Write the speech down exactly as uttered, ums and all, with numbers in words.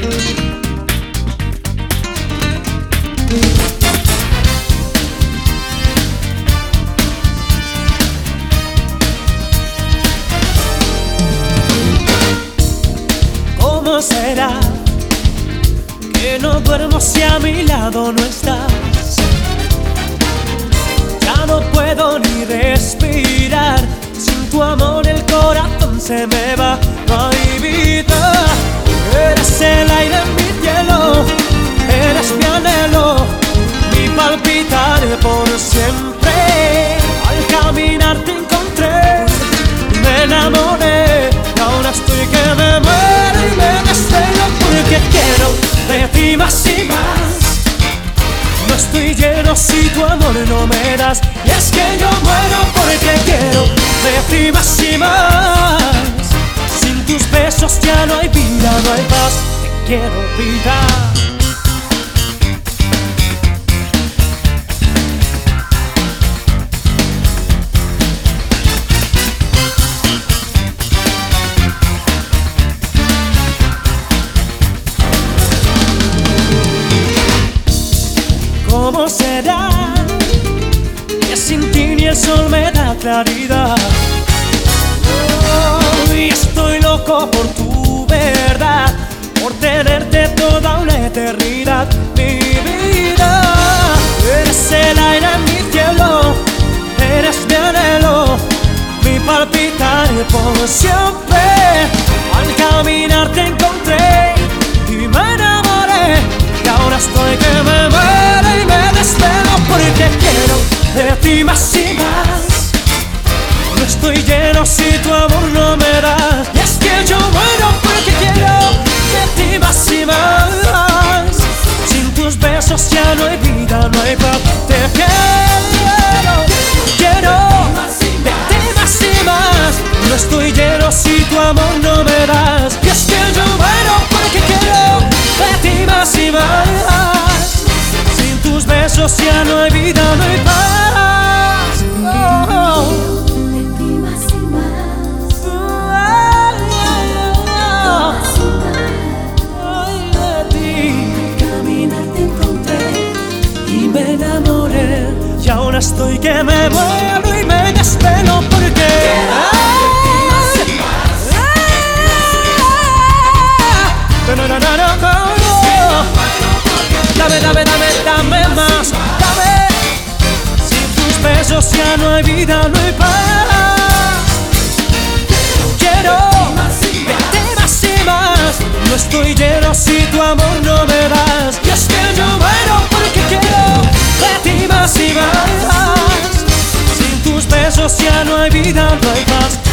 ¿Cómo será que no duermo si a mi lado no estás? Ya no puedo ni respirar, sin tu amor el corazón se me va, no hay vida. Eres el aire en mi cielo, eres mi anhelo, mi palpitar por siempre. Al caminar te encontré, me enamoré, y ahora estoy que me muero y me desvelo porque quiero de ti más y más. No estoy lleno si tu amor no me das, y es que yo muero porque quiero de ti más y más. Sin tus besos ya no hay vida, no hay paz, te quiero vida. ¿Cómo será que sin ti ni el sol me da claridad? Oh, y estoy loco por tu verdad, por tenerte toda una eternidad, mi vida. Eres el aire en mi cielo, eres mi anhelo, mi palpitar por siempre. Al caminar te encontré y me enamoré, y ahora estoy que me muero y me desvelo porque quiero de ti más y más. No estoy lleno si tu amor no me das, y es que yo muero porque quiero de ti más y más. Sin tus besos ya no hay vida, no hay paz, te quiero, quiero de ti más y más. No estoy lleno si tu amor no me das, y es que yo muero porque quiero de ti más y más. Sin tus besos ya no hay vida, no hay paz. Oh, oh. Me enamoré y ahora estoy que me muero y me desvelo porque dame, dame, dame, dame más, dame. Sin tus besos ya no hay vida, no hay paz. Quiero verte más y más. No estoy lleno si tu amor no me das, y es que yo muero porque quiero de ti más y más. Sin tus besos ya no hay vida, no hay paz.